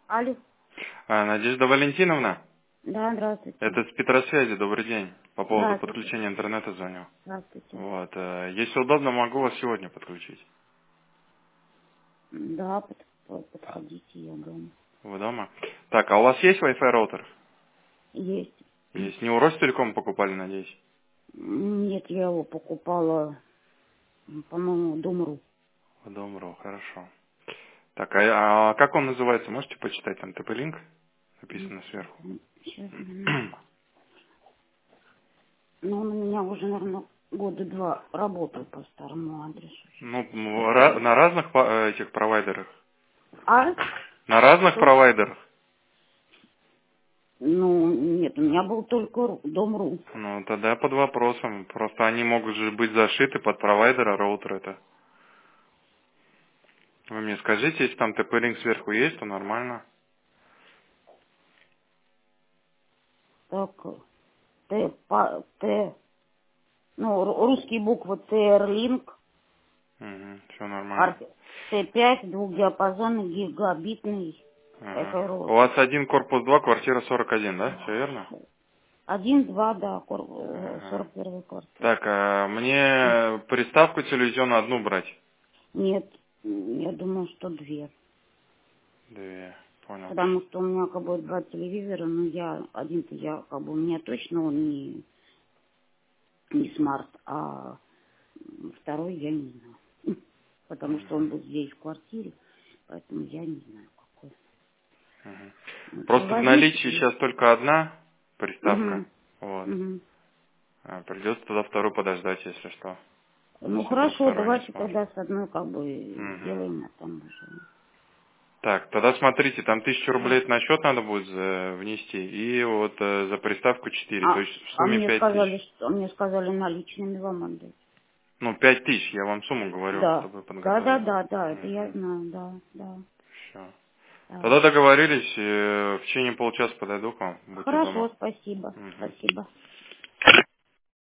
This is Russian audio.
Алло. Надежда Валентиновна, Да, здравствуйте. это с Петросвязи, добрый день. По поводу Здравствуйте. подключения интернета звоню. Здравствуйте. Вот, если удобно, могу вас сегодня подключить. Да, подходите, я дома. Вы дома? Так, а у вас есть Wi-Fi роутер? Есть. Есть. Не у Ростелеком покупали, надеюсь? Нет, я его покупала, по-моему, Дом.ру. В Дом.ру, хорошо. Так, а как он называется? Можете почитать? Там TP-Link написано сверху. Сейчас, минутку. Ну, он у меня уже, наверное, года два работает по старому адресу. Ну, Сейчас посмотрю. на разных этих провайдерах? А? На разных Что? провайдерах? Ну, нет, у меня был только Дом.ру. Ну, тогда под вопросом. Просто они могут же быть зашиты под провайдера роутера это. Вы мне скажите, если там TP-Link сверху есть, то нормально. Так, ну, русские буквы TR-Link, Все нормально. Т5, двухдиапазонный, гигабитный, Ага. Wi-Fi У роутер. вас один корпус 2, квартира 41, да? Все верно? 1, 2, да, Ага. 41 квартира. Так, мне приставку телевизионную одну брать? Нет, я думаю, что 2. Две. Понял. Потому что у меня как бы 2 телевизора, но один-то я как бы, у меня точно он не смарт, а второй я не знаю. Потому что он Мгм. был здесь в квартире, поэтому я не знаю какой. Мгм. Вот, Просто в привозите наличии и... сейчас только одна приставка. Мгм, Вот. мгм. Придется тогда вторую подождать, если что. Ну Если вдруг хорошо, второй не давайте сможет. тогда с одной как бы Мгм. сделаем, а там уже. Так, тогда смотрите, там 1000 рублей Да. на счет надо будет внести, и вот за приставку 4, то есть в А сумме мне 5000. сказали, что мне сказали наличными вам отдать. Ну, 5000, я вам сумму говорю, Да. чтобы вы Да, да, подготовили. да, да, это я Угу. знаю, да, да, Все. да. Тогда договорились, в течение полчаса подойду к вам, будьте Хорошо, дома. спасибо, Угу. спасибо.